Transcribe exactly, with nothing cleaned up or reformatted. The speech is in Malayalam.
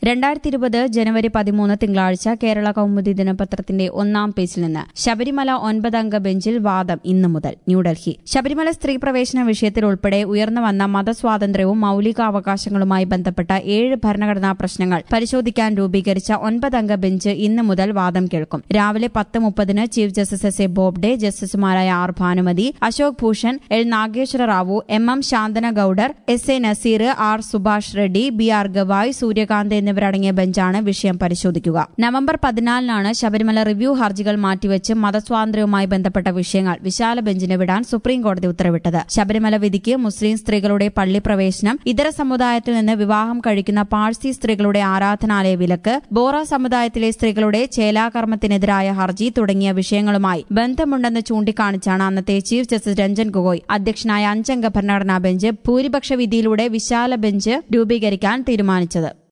രണ്ടായിരത്തി ഇരുപത് ജനുവരി പതിമൂന്ന് തിങ്കളാഴ്ച കേരള കൗമുദി ദിനപത്രത്തിന്റെ ഒന്നാം പേജിൽ നിന്ന് ശബരിമല ഒൻപതംഗ ബെഞ്ചിൽ വാദം ഇന്നു മുതൽ. ന്യൂഡൽഹി. ശബരിമല സ്ത്രീ പ്രവേശന വിഷയത്തിൽ ഉൾപ്പെടെ ഉയർന്നു വന്ന മതസ്വാതന്ത്ര്യവും മൌലികാവകാശങ്ങളുമായി ബന്ധപ്പെട്ട ഏഴ് ഭരണഘടനാ പ്രശ്നങ്ങൾ പരിശോധിക്കാൻ രൂപീകരിച്ച ഒൻപതംഗ ബെഞ്ച് ഇന്നു മുതൽ വാദം കേൾക്കും. രാവിലെ പത്ത് മുപ്പതിന് chief justice S A Bobde, ജസ്റ്റിസുമാരായ R Bhanumathi, Ashok Bhushan, L Nageswara Rao, M M Shantana Goudar, S A Nazeer, R Subhash Reddy, B R Gavai, Surya Kant എന്നിവരടങ്ങിയ ബെഞ്ചാണ് വിഷയം പരിശോധിക്കുക. നവംബർ പതിനാലിനാണ് ശബരിമല റിവ്യൂ ഹർജികൾ മാറ്റിവെച്ച് മതസ്വാതന്ത്ര്യവുമായി ബന്ധപ്പെട്ട വിഷയങ്ങൾ വിശാല ബെഞ്ചിന് വിടാൻ സുപ്രീംകോടതി ഉത്തരവിട്ടത്. ശബരിമല വിധിക്ക് മുസ്ലിം സ്ത്രീകളുടെ പള്ളി പ്രവേശനം, ഇതര സമുദായത്തിൽ നിന്ന് വിവാഹം കഴിക്കുന്ന പാഴ്സി സ്ത്രീകളുടെ ആരാധനാലയ വിലക്ക്, ബോറ സമുദായത്തിലെ സ്ത്രീകളുടെ ചേലാകർമ്മത്തിനെതിരായ ഹർജി തുടങ്ങിയ വിഷയങ്ങളുമായി ബന്ധമുണ്ടെന്ന് ചൂണ്ടിക്കാണിച്ചാണ് അന്നത്തെ ചീഫ് ജസ്റ്റിസ് രഞ്ജൻ ഗൊഗോയ് അധ്യക്ഷനായ അഞ്ചംഗ ഭരണഘടനാ ബെഞ്ച് ഭൂരിപക്ഷ വിധിയിലൂടെ വിശാല ബെഞ്ച് രൂപീകരിക്കാൻ തീരുമാനിച്ചത്.